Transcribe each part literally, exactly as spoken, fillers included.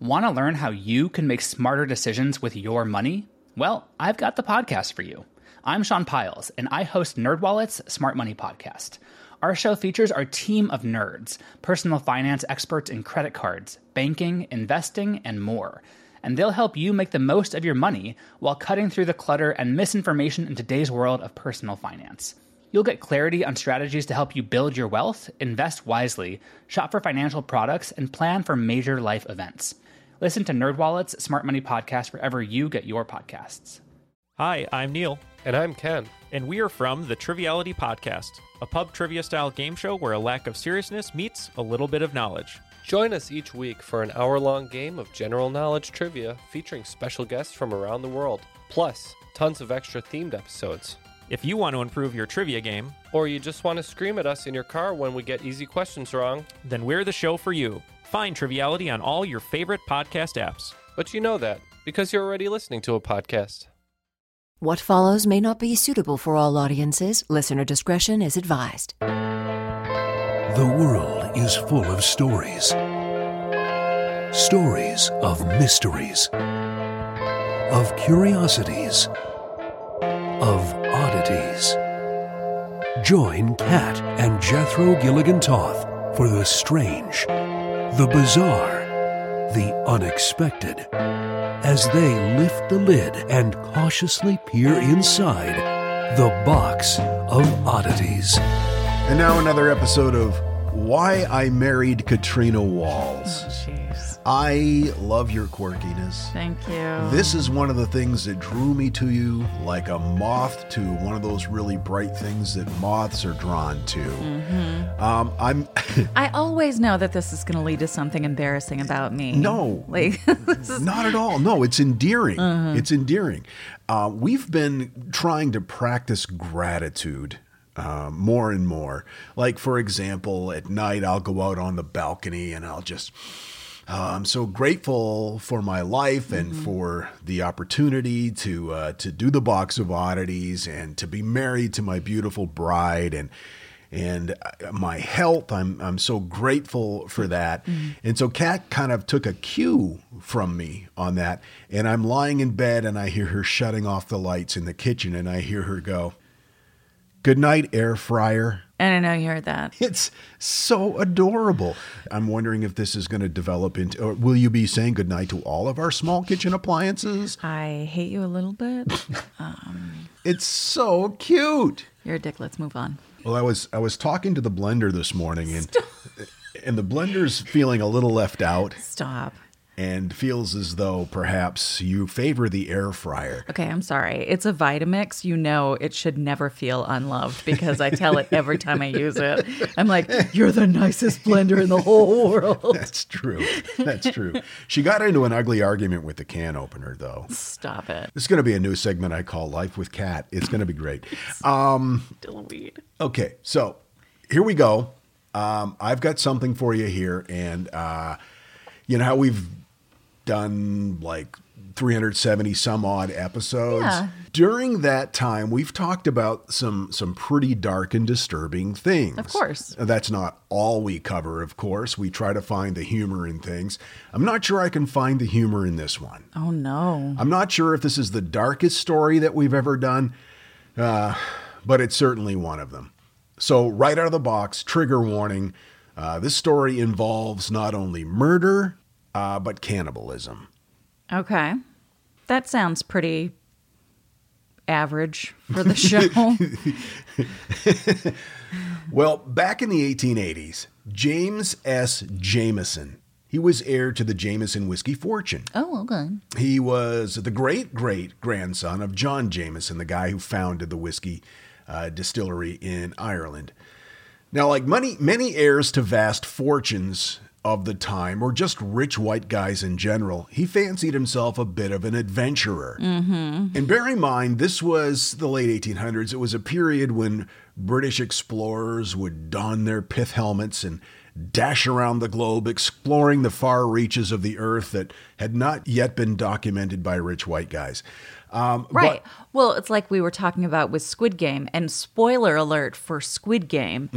Want to learn how you can make smarter decisions with your money? Well, I've got the podcast for you. I'm Sean Piles, and I host NerdWallet's Smart Money Podcast. Our show features our team of nerds, personal finance experts in credit cards, banking, investing, and more. And they'll help you make the most of your money while cutting through the clutter and misinformation in today's world of personal finance. You'll get clarity on strategies to help you build your wealth, invest wisely, shop for financial products, and plan for major life events. Listen to NerdWallet's Smart Money Podcast wherever you get your podcasts. Hi, I'm Neil. And I'm Ken. And we are from the Triviality Podcast, a pub trivia-style game show where a lack of seriousness meets a little bit of knowledge. Join us each week for an hour-long game of general knowledge trivia featuring special guests from around the world, plus tons of extra themed episodes. If you want to improve your trivia game, or you just want to scream at us in your car when we get easy questions wrong, then we're the show for you. Find Triviality on all your favorite podcast apps. But you know that, because you're already listening to a podcast. What follows may not be suitable for all audiences. Listener discretion is advised. The world is full of stories. Stories of mysteries, of curiosities, of oddities. Join Kat and Jethro Gilligan Toth for the strange, the bizarre, the unexpected, as they lift the lid and cautiously peer inside the box of oddities. And now another episode of Why I Married Katrina Walls. Oh, jeez. I love your quirkiness. Thank you. This is one of the things that drew me to you like a moth to one of those really bright things that moths are drawn to. Mm-hmm. Um, I'm. I always know that this is going to lead to something embarrassing about me. No, like is... not at all. No, it's endearing. Mm-hmm. It's endearing. Uh, we've been trying to practice gratitude. Uh, more and more. Like, for example, at night, I'll go out on the balcony and I'll just, uh, I'm so grateful for my life and mm-hmm. for the opportunity to uh, to do the box of oddities and to be married to my beautiful bride and and my health. I'm I'm so grateful for that. Mm-hmm. And so Kat kind of took a cue from me on that. And I'm lying in bed and I hear her shutting off the lights in the kitchen and I hear her go, "Good night, air fryer." And I know you heard that. It's so adorable. I'm wondering if this is going to develop into, or will you be saying good night to all of our small kitchen appliances? I hate you a little bit. um, it's so cute. You're a dick. Let's move on. Well, I was I was talking to the blender this morning, and and the blender's feeling a little left out. Stop. And feels as though perhaps you favor the air fryer. Okay, I'm sorry. It's a Vitamix. You know it should never feel unloved because I tell it every time I use it. I'm like, you're the nicest blender in the whole world. That's true. That's true. She got into an ugly argument with the can opener, though. Stop it. It's going to be a new segment I call Life with Kat. It's going to be great. Um, Still a weed. Okay, so here we go. Um, I've got something for you here. And uh, you know how we've done like three hundred seventy some odd episodes. Yeah. During that time, we've talked about some some pretty dark and disturbing things. Of course. That's not all we cover, of course. We try to find the humor in things. I'm not sure I can find the humor in this one. Oh, no. I'm not sure if this is the darkest story that we've ever done, uh, but it's certainly one of them. So right out of the box, trigger warning. Uh, this story involves not only murder, Uh, but cannibalism. Okay. That sounds pretty average for the show. Well, back in the eighteen eighties, James S. Jameson, he was heir to the Jameson whiskey fortune. Oh, okay. He was the great-great-grandson of John Jameson, the guy who founded the whiskey uh, distillery in Ireland. Now, like many, many heirs to vast fortunes of the time, or just rich white guys in general, he fancied himself a bit of an adventurer. Mm-hmm. And bear in mind, this was the late eighteen hundreds. It was a period when British explorers would don their pith helmets and dash around the globe, exploring the far reaches of the earth that had not yet been documented by rich white guys. Um, right. But, well, it's like we were talking about with Squid Game, and spoiler alert for Squid Game. Mm.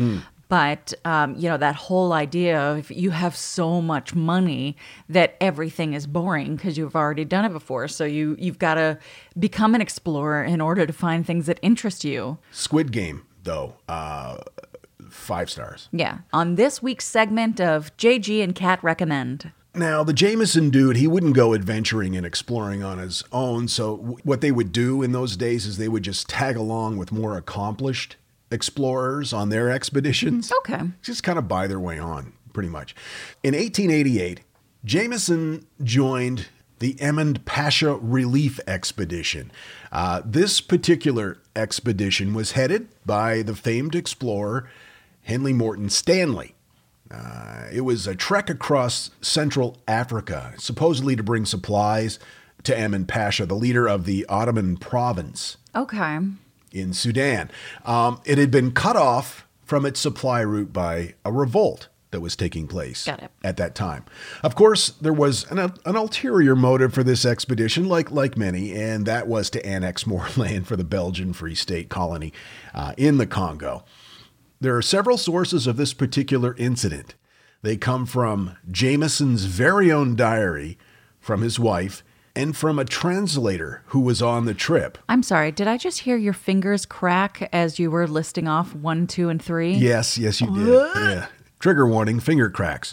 But, um, you know, that whole idea of you have so much money that everything is boring because you've already done it before. So you, you've got to become an explorer in order to find things that interest you. Squid Game, though, uh, five stars. Yeah. On this week's segment of J G and Kat Recommend. Now, the Jameson dude, he wouldn't go adventuring and exploring on his own. So w- what they would do in those days is they would just tag along with more accomplished explorers on their expeditions. Okay. Just kind of buy their way on, pretty much. In eighteen eighty-eight, Jameson joined the Emond Pasha Relief Expedition. Uh, this particular expedition was headed by the famed explorer Henley Morton Stanley. Uh, it was a trek across Central Africa, supposedly to bring supplies to Emond Pasha, the leader of the Ottoman province Okay. in Sudan. Um, it had been cut off from its supply route by a revolt that was taking place Got it. at that time. Of course, there was an, an ulterior motive for this expedition, like like many, and that was to annex more land for the Belgian Free State colony uh, in the Congo. There are several sources of this particular incident. They come from Jameson's very own diary, from his wife, and from a translator who was on the trip. I'm sorry. Did I just hear your fingers crack as you were listing off one, two, and three? Yes, yes, you did. Yeah. Trigger warning, finger cracks.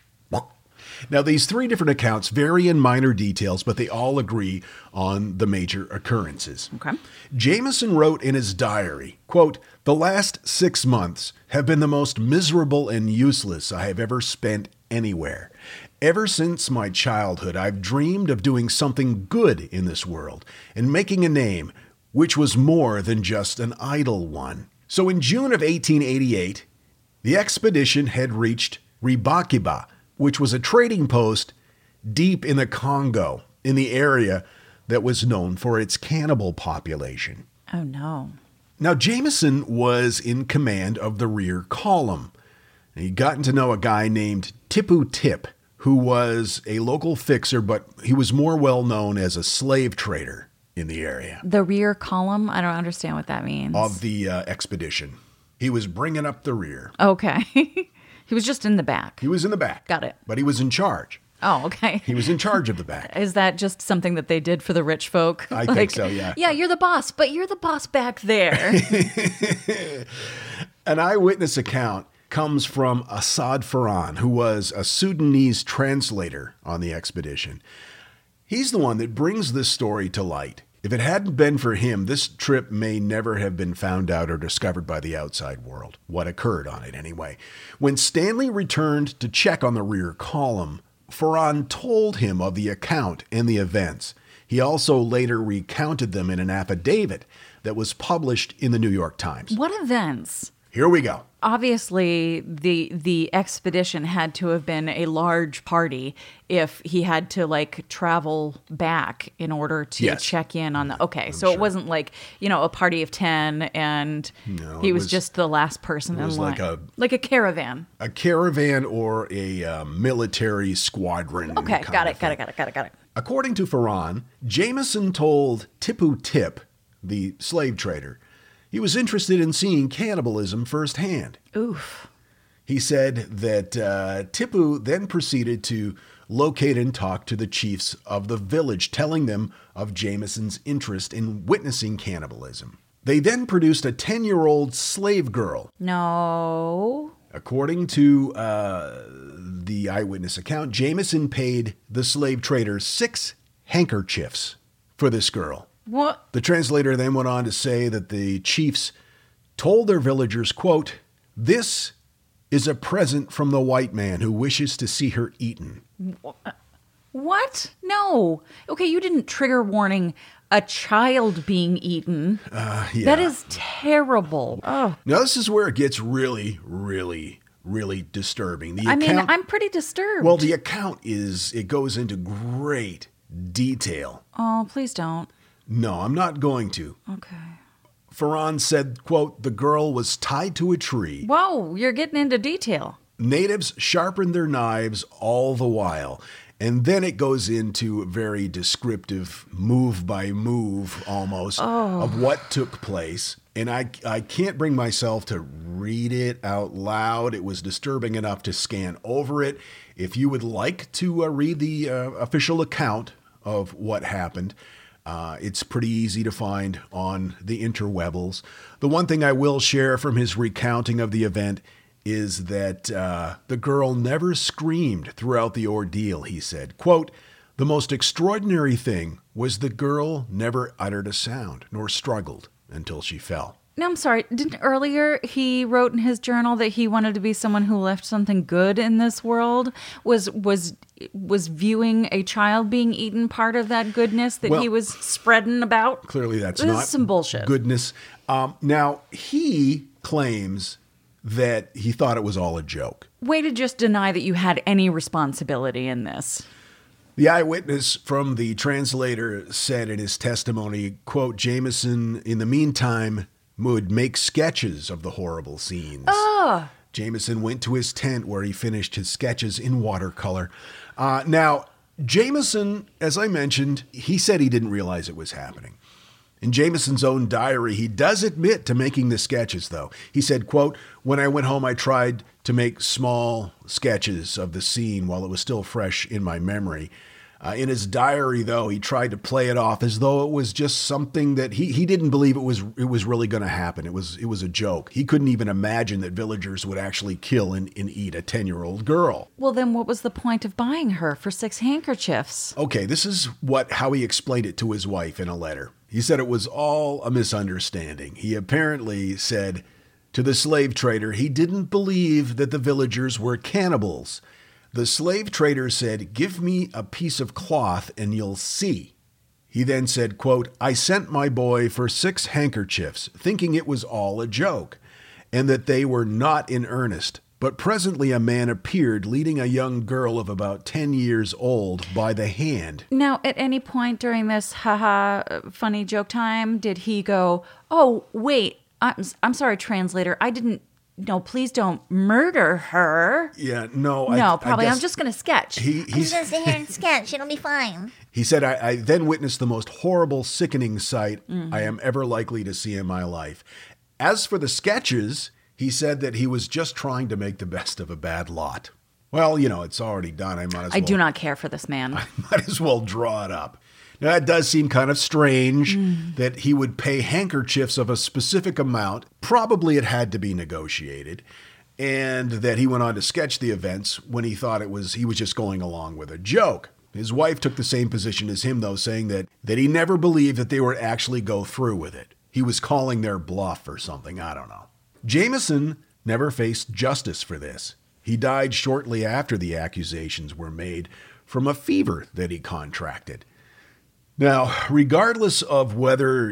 Now, these three different accounts vary in minor details, but they all agree on the major occurrences. Okay. Jameson wrote in his diary, quote, "The last six months have been the most miserable and useless I have ever spent anywhere. Ever since my childhood, I've dreamed of doing something good in this world and making a name, which was more than just an idle one." So in June of eighteen eighty-eight, the expedition had reached Ribakiba, which was a trading post deep in the Congo, in the area that was known for its cannibal population. Oh, no. Now, Jameson was in command of the rear column. He'd gotten to know a guy named Tipu Tip, who was a local fixer, but he was more well known as a slave trader in the area The rear column? I don't understand what that means. of the uh, expedition. He was bringing up the rear. Okay. He was just in the back. He was in the back. Got it. But he was in charge. Oh, okay. He was in charge of the back. Is that just something that they did for the rich folk? I think so, yeah. Yeah, you're the boss, but you're the boss back there. An eyewitness account comes from Assad Farhan, who was a Sudanese translator on the expedition. He's the one that brings this story to light. If it hadn't been for him, this trip may never have been found out or discovered by the outside world. What occurred on it, anyway. When Stanley returned to check on the rear column, Farhan told him of the account and the events. He also later recounted them in an affidavit that was published in the New York Times. What events? Here we go. Obviously, the the expedition had to have been a large party if he had to like travel back in order to Yes. check in on the. Okay, so sure. it wasn't like, you know, a party of ten and No, he it was, was- just the last person it in was line. like a- like a caravan. A caravan or a uh, military squadron. Okay, kind got of it, got thing. it, got it, got it, got it. According to Farhan, Jameson told Tipu Tip, the slave trader, he was interested in seeing cannibalism firsthand. Oof. He said that uh, Tipu then proceeded to locate and talk to the chiefs of the village, telling them of Jameson's interest in witnessing cannibalism. They then produced a ten-year-old slave girl. No. According to uh, the eyewitness account, Jameson paid the slave trader six handkerchiefs for this girl. What? The translator then went on to say that the chiefs told their villagers, quote, "This is a present from the white man who wishes to see her eaten." What? No. Okay, you didn't trigger warning a child being eaten. Uh, yeah. That is terrible. Oh, Now, this is where it gets really, really, really disturbing. The I mean, account- I'm pretty disturbed. Well, the account is, it goes into great detail. Oh, please don't. No, I'm not going to. Okay. Farhan said, quote, "The girl was tied to a tree. Whoa, you're getting into detail. Natives sharpened their knives all the while." And then it goes into a very descriptive move by move almost of what took place. And I, I can't bring myself to read it out loud. It was disturbing enough to scan over it. If you would like to uh, read the uh, official account of what happened, uh, it's pretty easy to find on the interwebbles. The one thing I will share from his recounting of the event is that uh, the girl never screamed throughout the ordeal, he said. Quote, "The most extraordinary thing was the girl never uttered a sound nor struggled until she fell." No, I'm sorry. Didn't earlier he wrote in his journal that he wanted to be someone who left something good in this world? Was was was viewing a child being eaten part of that goodness that Well, he was spreading about? Clearly that's This is not some bullshit. goodness. Um, now, he claims that he thought it was all a joke. Way to just deny that you had any responsibility in this. The eyewitness from the translator said in his testimony, quote, "Jameson, in the meantime, would make sketches of the horrible scenes." Oh. Jameson went to his tent where he finished his sketches in watercolor. Uh, now, Jameson, as I mentioned, he said he didn't realize it was happening. In Jameson's own diary, he does admit to making the sketches, though. He said, quote, "When I went home, I tried to make small sketches of the scene while it was still fresh in my memory." Uh, in his diary, though, he tried to play it off as though it was just something that he, he didn't believe it was it was really going to happen. It was it was a joke. He couldn't even imagine that villagers would actually kill and, and eat a ten-year-old girl. Well, then what was the point of buying her for six handkerchiefs? Okay, this is what how he explained it to his wife in a letter. He said it was all a misunderstanding. He apparently said to the slave trader he didn't believe that the villagers were cannibals. The slave trader said, "Give me a piece of cloth and you'll see." He then said, quote, "I sent my boy for six handkerchiefs, thinking it was all a joke, and that they were not in earnest. But presently a man appeared leading a young girl of about ten years old by the hand." Now, at any point during this haha funny joke time, did he go, "Oh, wait, I'm, I'm sorry, translator, I didn't, no, please don't murder her"? Yeah, no. I, No, probably. I I'm guess just going to sketch. He, I'm he's, just gonna sit here and sketch. It'll be fine. he said, I, I then witnessed the most horrible, sickening sight I am ever likely to see in my life. As for the sketches, he said that he was just trying to make the best of a bad lot. Well, you know, it's already done. I might as I well, do not care for this man. might as well draw it up. Now, that does seem kind of strange that he would pay handkerchiefs of a specific amount. Probably it had to be negotiated. And that he went on to sketch the events when he thought it was he was just going along with a joke. His wife took the same position as him, though, saying that, that he never believed that they would actually go through with it. He was calling their bluff or something. I don't know. Jameson never faced justice for this. He died shortly after the accusations were made from a fever that he contracted. Now, regardless of whether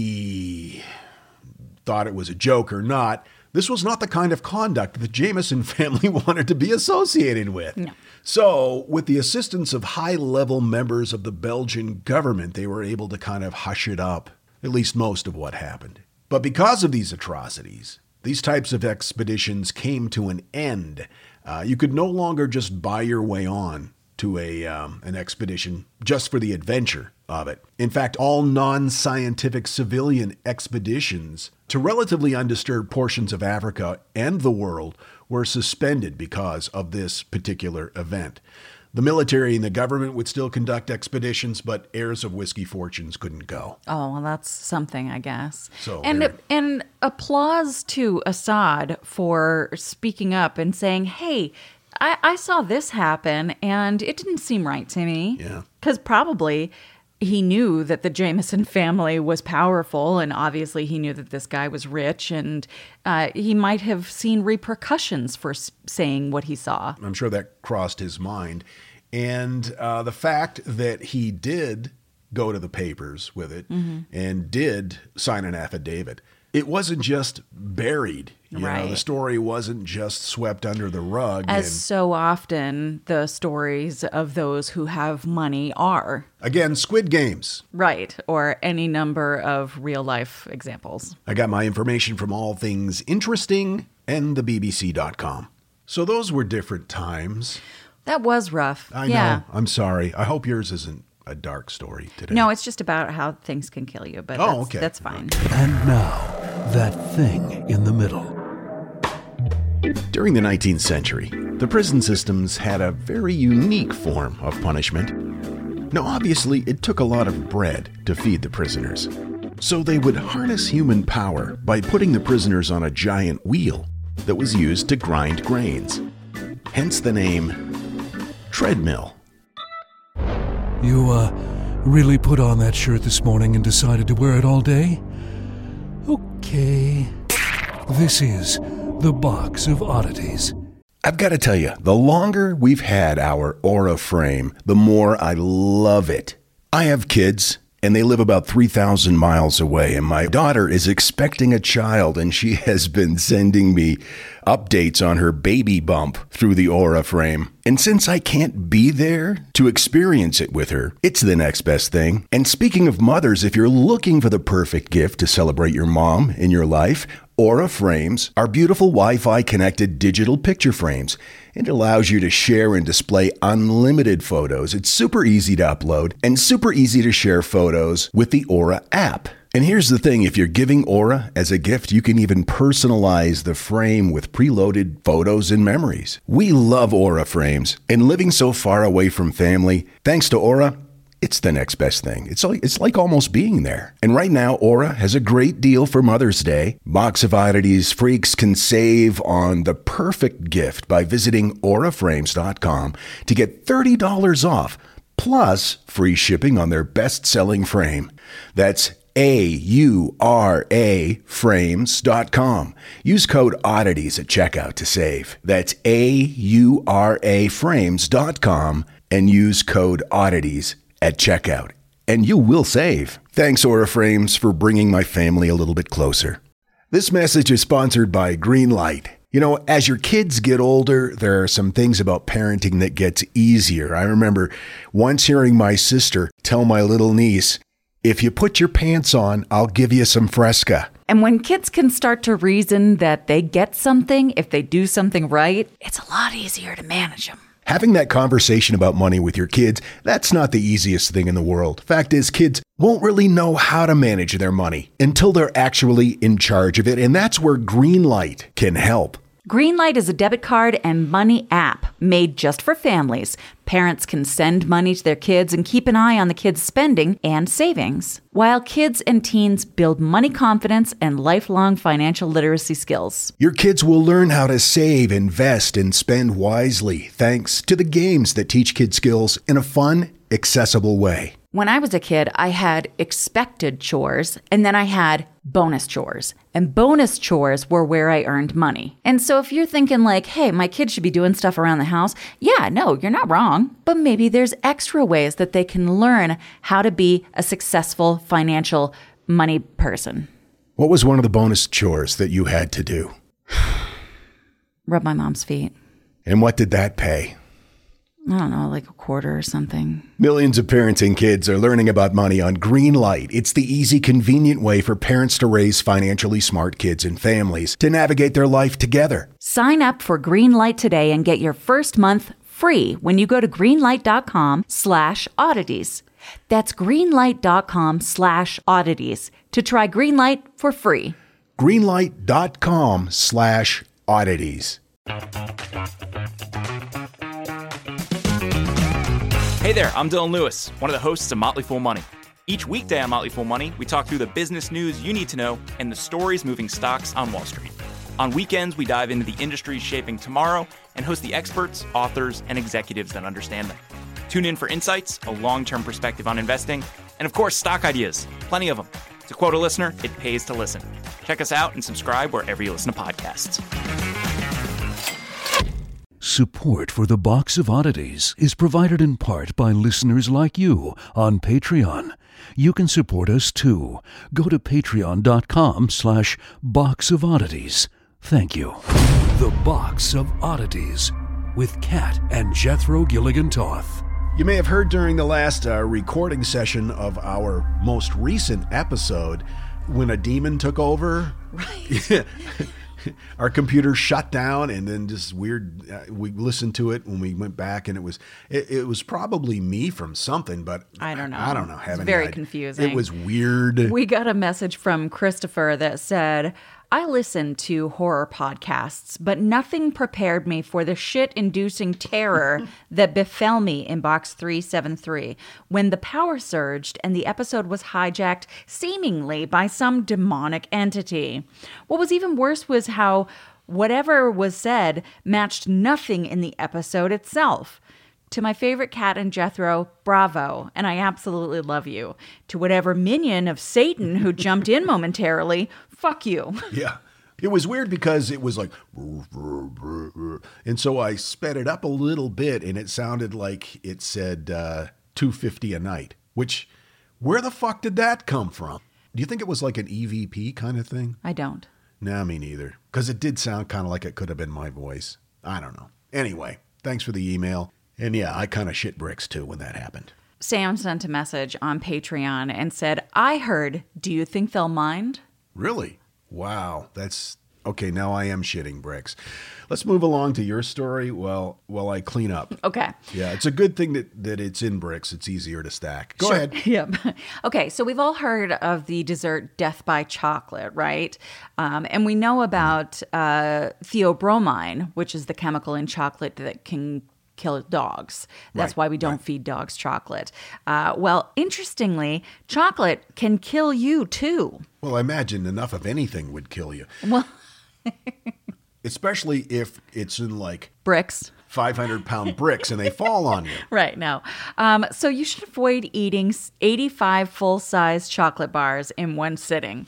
he thought it was a joke or not, this was not the kind of conduct the Jameson family wanted to be associated with. No. So, with the assistance of high-level members of the Belgian government, they were able to kind of hush it up, at least most of what happened. But because of these atrocities, these types of expeditions came to an end. Uh, you could no longer just buy your way on to a um, an expedition just for the adventure of it. In fact, all non-scientific civilian expeditions to relatively undisturbed portions of Africa and the world were suspended because of this particular event. The military and the government would still conduct expeditions, but heirs of whiskey fortunes couldn't go. Oh, well, that's something, I guess. So and there- and applause to Assad for speaking up and saying, "Hey, I, I saw this happen, and it didn't seem right to me." Yeah. Because probably he knew that the Jameson family was powerful, and obviously he knew that this guy was rich, and uh, he might have seen repercussions for s- saying what he saw. I'm sure that crossed his mind. And uh, the fact that he did go to the papers with it Mm-hmm. and did sign an affidavit, it wasn't just buried. You Right. know, the story wasn't just swept under the rug. As and so often the stories of those who have money are. again, Squid Games. Right, or any number of real life examples. I got my information from All Things Interesting and the B B C dot com. So those were different times. That was rough. I yeah. know. I'm sorry. I hope yours isn't a dark story today. No, it's just about how things can kill you, but Oh, that's, okay. that's fine. And now, that thing in the middle. During the nineteenth century, the prison systems had a very unique form of punishment. Now, obviously, it took a lot of bread to feed the prisoners. So they would harness human power by putting the prisoners on a giant wheel that was used to grind grains. Hence the name treadmill. You, uh, really put on that shirt this morning and decided to wear it all day? Okay. This is the Box of Oddities. I've got to tell you, the longer we've had our Aura frame, the more I love it. I have kids, and they live about three thousand miles away, and my daughter is expecting a child, and she has been sending me updates on her baby bump through the Aura frame. And since I can't be there to experience it with her, it's the next best thing. And speaking of mothers, if you're looking for the perfect gift to celebrate your mom in your life, Aura frames are beautiful Wi-Fi connected digital picture frames. It allows you to share and display unlimited photos. It's super easy to upload and super easy to share photos with the Aura app. And here's the thing, if you're giving Aura as a gift, you can even personalize the frame with preloaded photos and memories. We love Aura frames, and living so far away from family, thanks to Aura, it's the next best thing. It's like, it's like almost being there. And right now, Aura has a great deal for Mother's Day. Box of Oddities freaks can save on the perfect gift by visiting aura frames dot com to get thirty dollars off, plus free shipping on their best-selling frame. That's A U R A frames dot com. Use code ODDITIES at checkout to save. That's A U R A frames dot com and use code ODDITIES at checkout, and you will save. Thanks, Aura Frames, for bringing my family a little bit closer. This message is sponsored by Greenlight. You know, as your kids get older, there are some things about parenting that gets easier. I remember once hearing my sister tell my little niece, "If you put your pants on, I'll give you some Fresca." And when kids can start to reason that they get something if they do something right, it's a lot easier to manage them. Having that conversation about money with your kids, that's not the easiest thing in the world. Fact is, kids won't really know how to manage their money until they're actually in charge of it, and that's where Greenlight can help. Greenlight is a debit card and money app made just for families. Parents can send money to their kids and keep an eye on the kids' spending and savings, while kids and teens build money confidence and lifelong financial literacy skills. Your kids will learn how to save, invest, and spend wisely thanks to the games that teach kids skills in a fun, accessible way. When I was a kid, I had expected chores, and then I had bonus chores. And bonus chores were where I earned money. And so if you're thinking like, hey, my kid should be doing stuff around the house, yeah, no, you're not wrong. But maybe there's extra ways that they can learn how to be a successful financial money person. What was one of the bonus chores that you had to do? Rub my mom's feet. And what did that pay? I don't know, like a quarter or something. Millions of parents and kids are learning about money on Greenlight. It's the easy, convenient way for parents to raise financially smart kids and families to navigate their life together. Sign up for Greenlight today and get your first month free when you go to greenlight.com slash oddities. That's greenlight.com slash oddities to try Greenlight for free. Greenlight.com slash oddities. Hey there, I'm Dylan Lewis, one of the hosts of Motley Fool Money. Each weekday on Motley Fool Money, we talk through the business news you need to know and the stories moving stocks on Wall Street. On weekends, we dive into the industries shaping tomorrow and host the experts, authors, and executives that understand them. Tune in for insights, a long-term perspective on investing, and of course, stock ideas. Plenty of them. To quote a listener, it pays to listen. Check us out and subscribe wherever you listen to podcasts. Support for the Box of Oddities is provided in part by listeners like you on Patreon. You can support us too. Go to patreon.com slash box of oddities. Thank you. The Box of Oddities with Kat and Jethro Gilligan Toth. You may have heard during the last uh, recording session of our most recent episode when a demon took over. Right. our computer shut down, and then just weird. Uh, we listened to it when we went back, and it was it, it was probably me from something, but I don't know. I don't know. Have It's any very idea. confusing. It was weird. We got a message from Christopher that said, I listen to horror podcasts, but nothing prepared me for the shit-inducing terror that befell me in box three seventy-three when the power surged and the episode was hijacked seemingly by some demonic entity. What was even worse was how whatever was said matched nothing in the episode itself. To my favorite cat and Jethro, bravo, and I absolutely love you. To whatever minion of Satan who jumped in momentarily, fuck you. Yeah. It was weird because it was like, and so I sped it up a little bit, and it sounded like it said uh, two fifty a night, which, where the fuck did that come from? Do you think it was like an E V P kind of thing? I don't. Nah, me neither. Because it did sound kind of like it could have been my voice. I don't know. Anyway, thanks for the email. And yeah, I kind of shit bricks too when that happened. Sam sent a message on Patreon and said, I heard, do you think they'll mind? Really? Wow. That's okay. Now I am shitting bricks. Let's move along to your story while while I clean up. Okay. Yeah, it's a good thing that, that it's in bricks. It's easier to stack. Go Sure. ahead. Yep. Okay, so we've all heard of the dessert Death by Chocolate, right? Um, and we know about uh, theobromine, which is the chemical in chocolate that can kill dogs. That's Right, why we don't right. feed dogs chocolate. Uh, well, interestingly, chocolate can kill you too. Well, I imagine enough of anything would kill you. Well, Especially if it's in like bricks. five hundred pound bricks and they fall on you. Right, no. Um, so you should avoid eating eighty-five full-size chocolate bars in one sitting.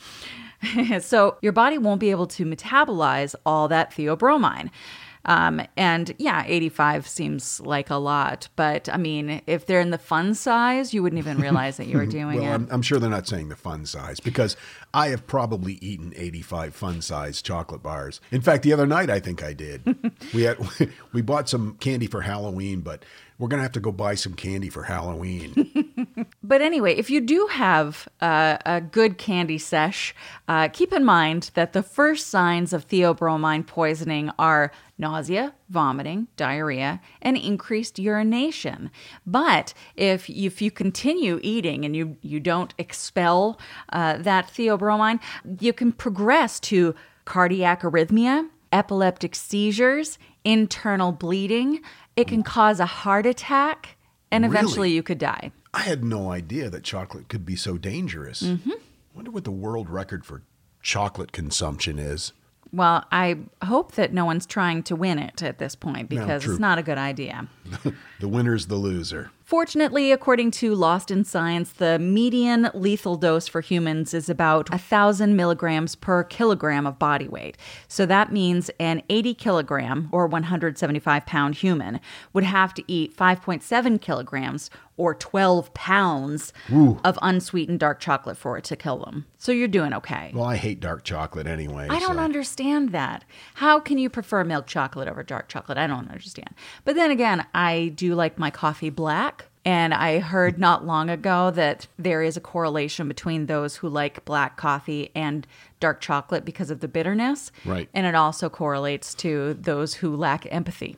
So your body won't be able to metabolize all that theobromine. Um, and yeah, eighty-five seems like a lot, but I mean, if they're in the fun size, you wouldn't even realize that you were doing Well, it. I'm, I'm sure they're not saying the fun size because I have probably eaten eighty-five fun size chocolate bars. In fact, the other night I think I did. we had we bought some candy for Halloween, but we're gonna have to go buy some candy for Halloween. But anyway, if you do have uh, a good candy sesh, uh, keep in mind that the first signs of theobromine poisoning are nausea, vomiting, diarrhea, and increased urination. But if if you continue eating and you, you don't expel uh, that theobromine, you can progress to cardiac arrhythmia, epileptic seizures, internal bleeding. It can cause a heart attack, and eventually Really? you could die. I had no idea that chocolate could be so dangerous. Mm-hmm. Wonder what the world record for chocolate consumption is. Well, I hope that no one's trying to win it at this point No, because true. it's not a good idea. The winner's the loser. Fortunately, according to Lost in Science, the median lethal dose for humans is about one thousand milligrams per kilogram of body weight. So that means an eighty kilogram or one hundred seventy-five pound human would have to eat five point seven kilograms or twelve pounds of unsweetened dark chocolate for it to kill them. So you're doing okay. Well, I hate dark chocolate anyway. I don't so. understand that. How can you prefer milk chocolate over dark chocolate? I don't understand. But then again, I do like my coffee black. And I heard not long ago that there is a correlation between those who like black coffee and dark chocolate because of the bitterness. Right. And it also correlates to those who lack empathy.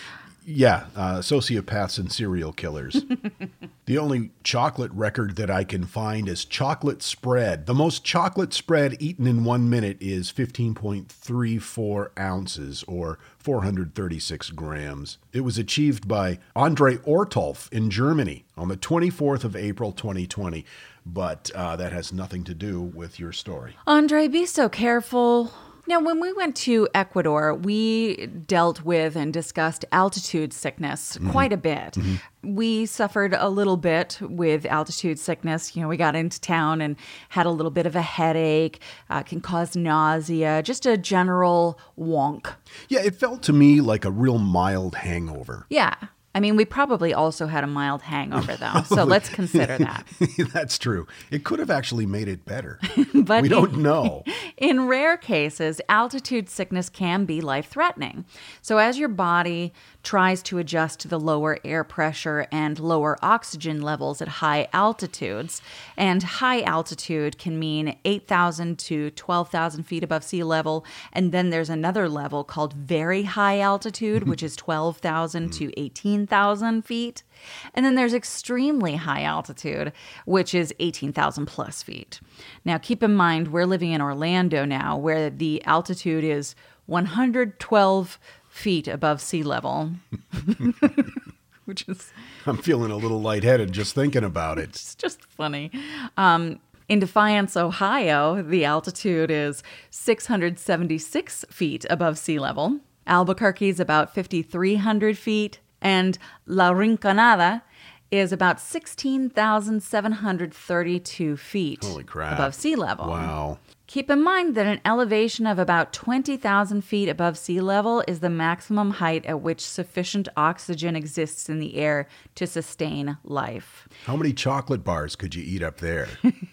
Yeah, uh, sociopaths and serial killers. The only chocolate record that I can find is chocolate spread. The most chocolate spread eaten in one minute is fifteen point three four ounces or four hundred thirty-six grams. It was achieved by Andre Ortolf in Germany on the twenty-fourth of April, twenty twenty. But uh, that has nothing to do with your story. Andre, be so careful. Now, when we went to Ecuador, we dealt with and discussed altitude sickness Mm-hmm. quite a bit. Mm-hmm. We suffered a little bit with altitude sickness. You know, we got into town and had a little bit of a headache, uh, can cause nausea, just a general wonk. Yeah, it felt to me like a real mild hangover. Yeah. I mean, we probably also had a mild hangover, though, so let's consider that. That's true. It could have actually made it better. But we don't in, know. In rare cases, altitude sickness can be life-threatening. So as your body tries to adjust to the lower air pressure and lower oxygen levels at high altitudes, and high altitude can mean eight thousand to twelve thousand feet above sea level, and then there's another level called very high altitude, which is twelve thousand to eighteen thousand feet. And then there's extremely high altitude, which is eighteen thousand plus feet. Now, keep in mind, we're living in Orlando now, where the altitude is one hundred twelve feet above sea level, which is... I'm feeling a little lightheaded just thinking about it. It's just funny. Um, in Defiance, Ohio, the altitude is six hundred seventy-six feet above sea level. Albuquerque is about fifty-three hundred feet. And La Rinconada is about sixteen thousand seven hundred thirty-two feet Holy crap. above sea level. Wow. Keep in mind that an elevation of about twenty thousand feet above sea level is the maximum height at which sufficient oxygen exists in the air to sustain life. How many chocolate bars could you eat up there?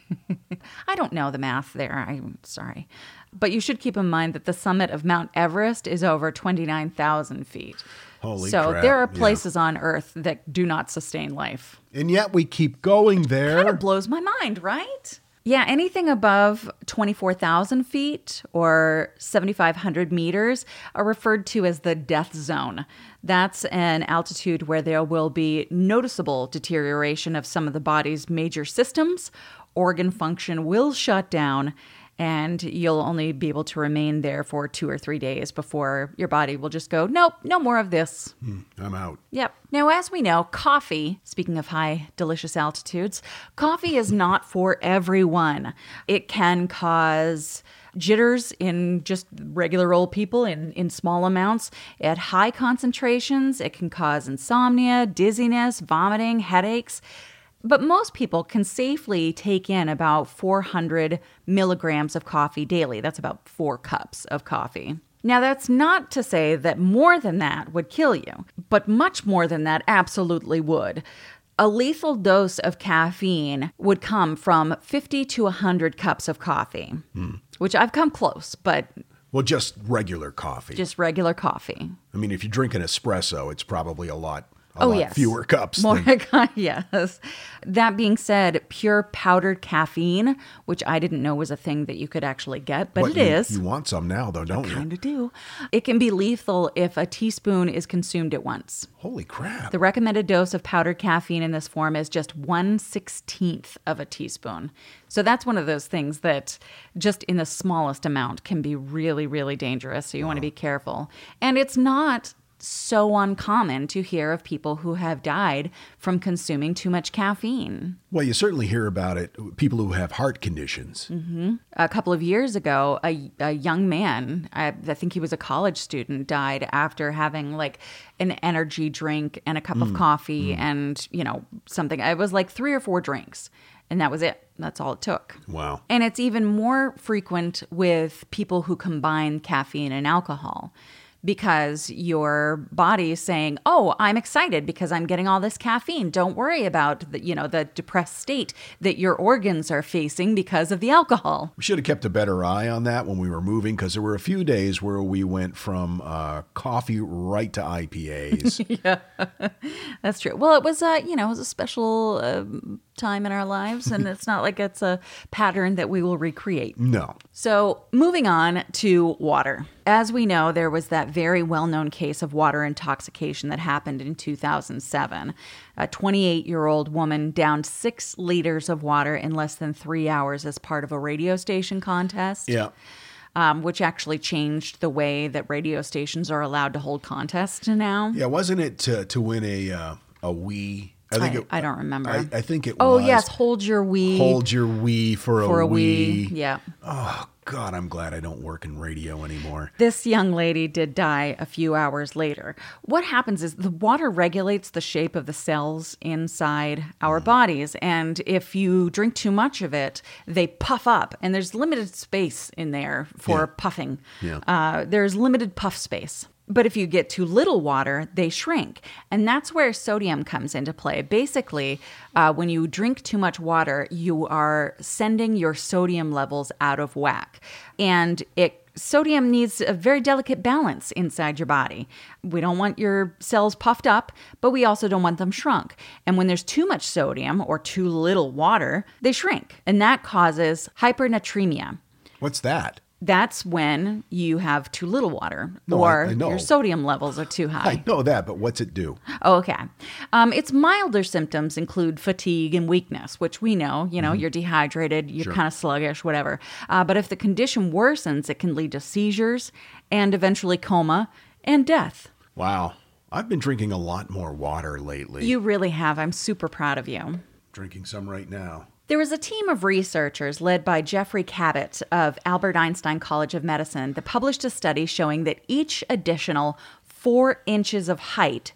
I don't know the math there. I'm sorry. But you should keep in mind that the summit of Mount Everest is over twenty-nine thousand feet. Holy so crap. there are Yeah. places on Earth that do not sustain life. And yet we keep going there. Kind of blows my mind, right? Yeah, anything above twenty-four thousand feet or seventy-five hundred meters are referred to as the death zone. That's an altitude where there will be noticeable deterioration of some of the body's major systems. Organ function will shut down, and you'll only be able to remain there for two or three days before your body will just go, nope, no more of this. Hmm, I'm out. Yep. Now, as we know, coffee, speaking of high, delicious altitudes, coffee is not for everyone. It can cause jitters in just regular old people in, in small amounts. At high concentrations, it can cause insomnia, dizziness, vomiting, headaches. But most people can safely take in about four hundred milligrams of coffee daily. That's about four cups of coffee. Now, that's not to say that more than that would kill you, but much more than that absolutely would. A lethal dose of caffeine would come from fifty to one hundred cups of coffee, hmm. which I've come close, but... Well, just regular coffee. Just regular coffee. I mean, if you drink an espresso, it's probably a lot A oh, lot yes. fewer cups. More, than... yes. That being said, pure powdered caffeine, which I didn't know was a thing that you could actually get, but, but it you, is. You want some now, though, don't I you? kind of do. It can be lethal if a teaspoon is consumed at once. Holy crap. The recommended dose of powdered caffeine in this form is just one sixteenth of a teaspoon. So that's one of those things that just in the smallest amount can be really, really dangerous. So you wow. want to be careful. And it's not so uncommon to hear of people who have died from consuming too much caffeine. Well, you certainly hear about it, people who have heart conditions. Mm-hmm. A couple of years ago, a, a young man, I, I think he was a college student, died after having like an energy drink and a cup mm. of coffee mm. and, you know, something. It was like three or four drinks. And that was it. That's all it took. Wow. And it's even more frequent with people who combine caffeine and alcohol, because your body is saying, oh, I'm excited because I'm getting all this caffeine. Don't worry about the, you know, the depressed state that your organs are facing because of the alcohol. We should have kept a better eye on that when we were moving, because there were a few days where we went from uh, coffee right to I P As. Yeah, that's true. Well, it was, uh, you know, it was a special uh, time in our lives, and it's not like it's a pattern that we will recreate. No. So moving on to water. As we know, there was that very well-known case of water intoxication that happened in two thousand seven. A twenty-eight-year-old woman downed six liters of water in less than three hours as part of a radio station contest. Yeah. Um, which actually changed the way that radio stations are allowed to hold contests now. Yeah, wasn't it to, to win a uh, a Wii? I think I, it, I don't remember. I, I think it oh, was. Oh, yes, hold your Wii. Hold your Wii for, for a, a Wii. Wii. Yeah. Oh, God, I'm glad I don't work in radio anymore. This young lady did die a few hours later. What happens is the water regulates the shape of the cells inside our mm. bodies. And if you drink too much of it, they puff up. And there's limited space in there for yeah. puffing. Yeah. Uh, there's limited puff space. But if you get too little water, they shrink. And that's where sodium comes into play. Basically, uh, when you drink too much water, you are sending your sodium levels out of whack. And it sodium needs a very delicate balance inside your body. We don't want your cells puffed up, but we also don't want them shrunk. And when there's too much sodium or too little water, they shrink. And that causes hypernatremia. What's that? That's when you have too little water No, or I- I know. your sodium levels are too high. I know that, but what's it do? Oh, okay. Um, its milder symptoms include fatigue and weakness, which we know, you know, you're dehydrated, you're Sure. kind of sluggish, whatever. Uh, but if the condition worsens, it can lead to seizures and eventually coma and death. Wow. I've been drinking a lot more water lately. You really have. I'm super proud of you. Drinking some right now. There was a team of researchers led by Jeffrey Cabot of Albert Einstein College of Medicine that published a study showing that each additional four inches of height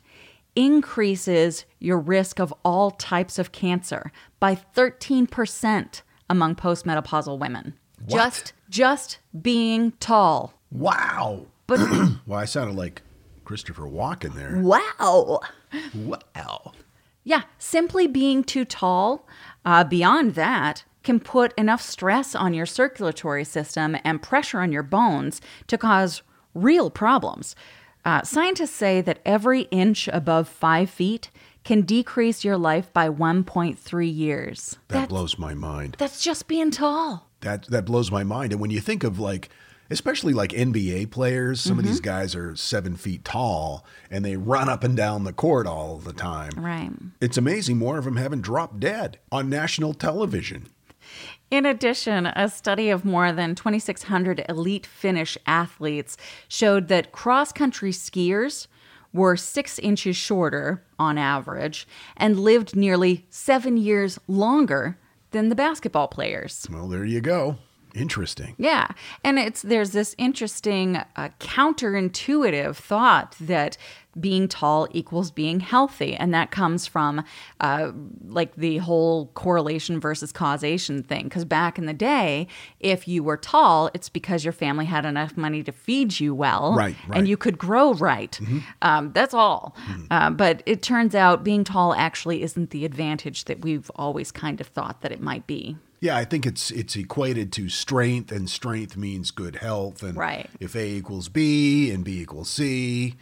increases your risk of all types of cancer by thirteen percent among postmenopausal women. What? Just just being tall. Wow. But Well, I sounded like Christopher Walken there. wow. Wow. Yeah, simply being too tall, uh, beyond that, can put enough stress on your circulatory system and pressure on your bones to cause real problems. Uh, scientists say that every inch above five feet can decrease your life by one point three years. That That's- blows my mind. That's just being tall. That that blows my mind. And when you think of like, especially like N B A players, some of these guys are seven feet tall and they run up and down the court all the time. Right. It's amazing more of them haven't dropped dead on national television. In addition, a study of more than twenty-six hundred elite Finnish athletes showed that cross-country skiers were six inches shorter on average and lived nearly seven years longer than the basketball players. Well, there you go. Interesting. Yeah, and it's there's this interesting uh, counterintuitive thought that being tall equals being healthy, and that comes from uh, like the whole correlation versus causation thing. Because back in the day, if you were tall, it's because your family had enough money to feed you well, Right, right. and you could grow right. Um, that's all. Uh, but it turns out being tall actually isn't the advantage that we've always kind of thought that it might be. Yeah, I think it's it's equated to strength, and strength means good health. And Right. if A equals B and B equals C,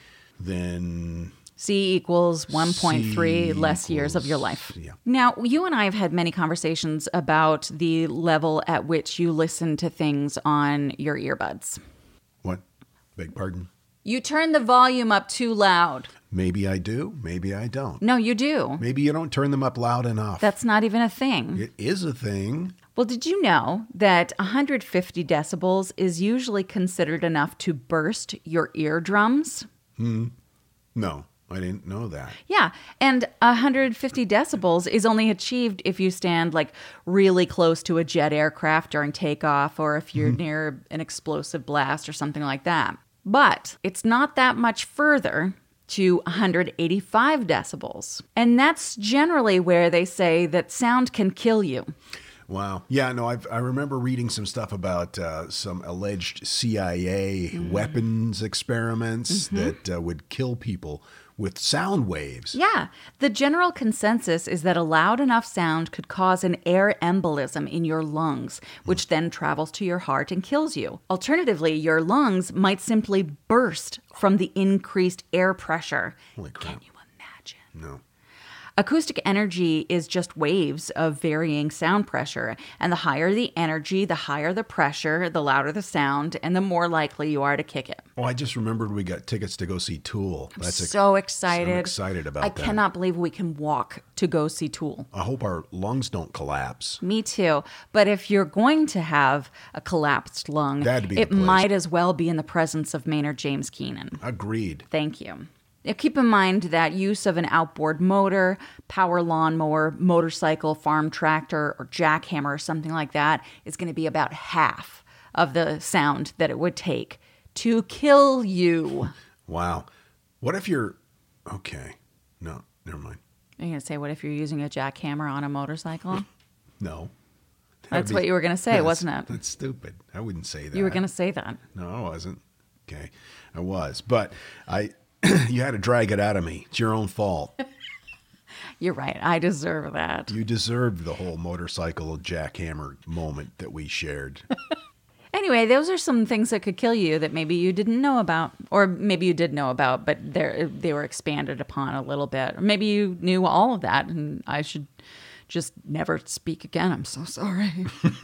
then C equals one point three C less years of your equals- life. yeah. Now, you and I have had many conversations about the level at which you listen to things on your earbuds. what? Beg pardon? You turn the volume up too loud. Maybe I do. Maybe I don't. No, you do. Maybe you don't turn them up loud enough. That's not even a thing. It is a thing. Well, did you know that one hundred fifty decibels is usually considered enough to burst your eardrums? No, I didn't know that. Yeah, and one hundred fifty decibels is only achieved if you stand like really close to a jet aircraft during takeoff or if you're near an explosive blast or something like that. But it's not that much further to one hundred eighty-five decibels. And that's generally where they say that sound can kill you. Wow. Yeah, no, I've, I remember reading some stuff about uh, some alleged C I A weapons experiments that uh, would kill people with sound waves. Yeah, the general consensus is that a loud enough sound could cause an air embolism in your lungs, which then travels to your heart and kills you. Alternatively, your lungs might simply burst from the increased air pressure. Holy crap. Can you imagine? No. Acoustic energy is just waves of varying sound pressure, and the higher the energy, the higher the pressure, the louder the sound, and the more likely you are to kick it. Oh, I just remembered we got tickets to go see Tool. I'm That's ex- so excited. I'm excited about I that. cannot believe we can walk to go see Tool. I hope our lungs don't collapse. Me too. But if you're going to have a collapsed lung, That'd be the it place. might as well be in the presence of Maynard James Keenan. Agreed. Thank you. Now, keep in mind that use of an outboard motor, power lawnmower, motorcycle, farm tractor, or jackhammer or something like that is going to be about half of the sound that it would take to kill you. Wow. What if you're... Okay. No, never mind. Are you going to say, what if you're using a jackhammer on a motorcycle? No. That's what you were going to say, That's- wasn't it? That's stupid. I wouldn't say that. You were going to say that. No, I wasn't. Okay, I was, but I, you had to drag it out of me. It's your own fault. You're right. I deserve that. You deserved the whole motorcycle jackhammer moment that we shared. Anyway, those are some things that could kill you that maybe you didn't know about, or maybe you did know about, but they they were expanded upon a little bit. Or maybe you knew all of that, and I should just never speak again. I'm so sorry.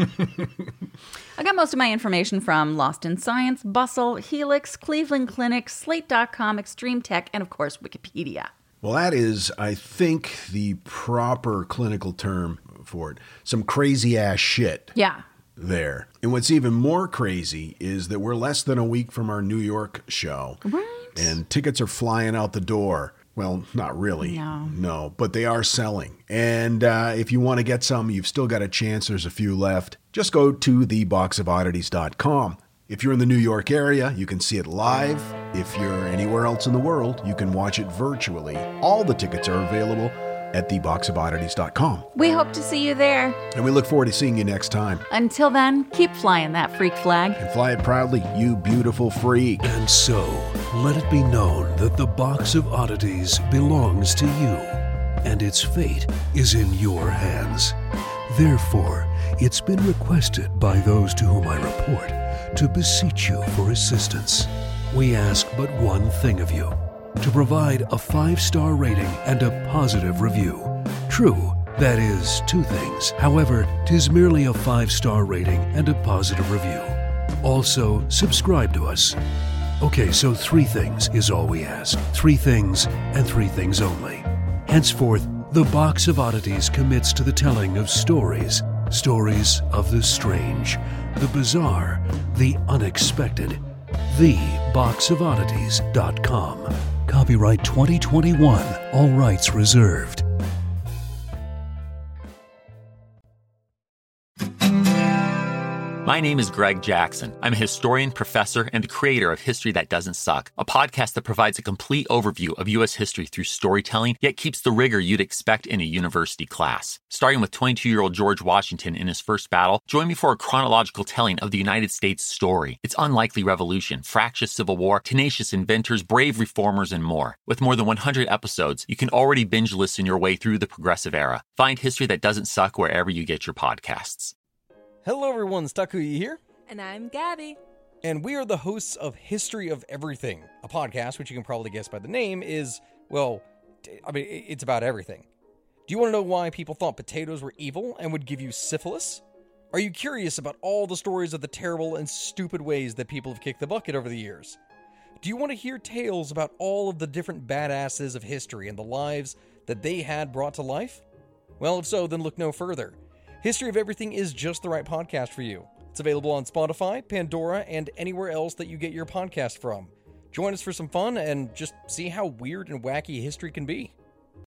I got most of my information from Lost in Science, Bustle, Helix, Cleveland Clinic, Slate dot com, Extreme Tech, and of course, Wikipedia. Well, that is, I think, the proper clinical term for it. Some crazy ass shit. Yeah. There. And what's even more crazy is that we're less than a week from our New York show. Right. And tickets are flying out the door. Well, not really. No. No, but they are selling. And uh, if you want to get some, you've still got a chance. There's a few left. Just go to the box of oddities dot com. If you're in the New York area, you can see it live. If you're anywhere else in the world, you can watch it virtually. All the tickets are available at the box of oddities dot com. We hope to see you there. And we look forward to seeing you next time. Until then, keep flying that freak flag. And fly it proudly, you beautiful freak. And so, let it be known that the Box of Oddities belongs to you, and its fate is in your hands. Therefore, it's been requested by those to whom I report to beseech you for assistance. We ask but one thing of you: to provide a five-star rating and a positive review. True, that is two things. However, 'tis merely a five-star rating and a positive review. Also, subscribe to us. Okay, so three things is all we ask. Three things and three things only. Henceforth, the Box of Oddities commits to the telling of stories. Stories of the strange, the bizarre, the unexpected. the box of oddities dot com. Copyright twenty twenty-one. All rights reserved. My name is Greg Jackson. I'm a historian, professor, and the creator of History That Doesn't Suck, a podcast that provides a complete overview of U S history through storytelling, yet keeps the rigor you'd expect in a university class. Starting with twenty-two-year-old George Washington in his first battle, join me for a chronological telling of the United States story, its unlikely revolution, fractious civil war, tenacious inventors, brave reformers, and more. With more than one hundred episodes, you can already binge listen your way through the progressive era. Find History That Doesn't Suck wherever you get your podcasts. Hello everyone, Stakuyi here. And I'm Gabby. And we are the hosts of History of Everything, a podcast which you can probably guess by the name is, well, I mean, it's about everything. Do you want to know why people thought potatoes were evil and would give you syphilis? Are you curious about all the stories of the terrible and stupid ways that people have kicked the bucket over the years? Do you want to hear tales about all of the different badasses of history and the lives that they had brought to life? Well, if so, then look no further. History of Everything is just the right podcast for you. It's available on Spotify, Pandora, and anywhere else that you get your podcast from. Join us for some fun and just see how weird and wacky history can be.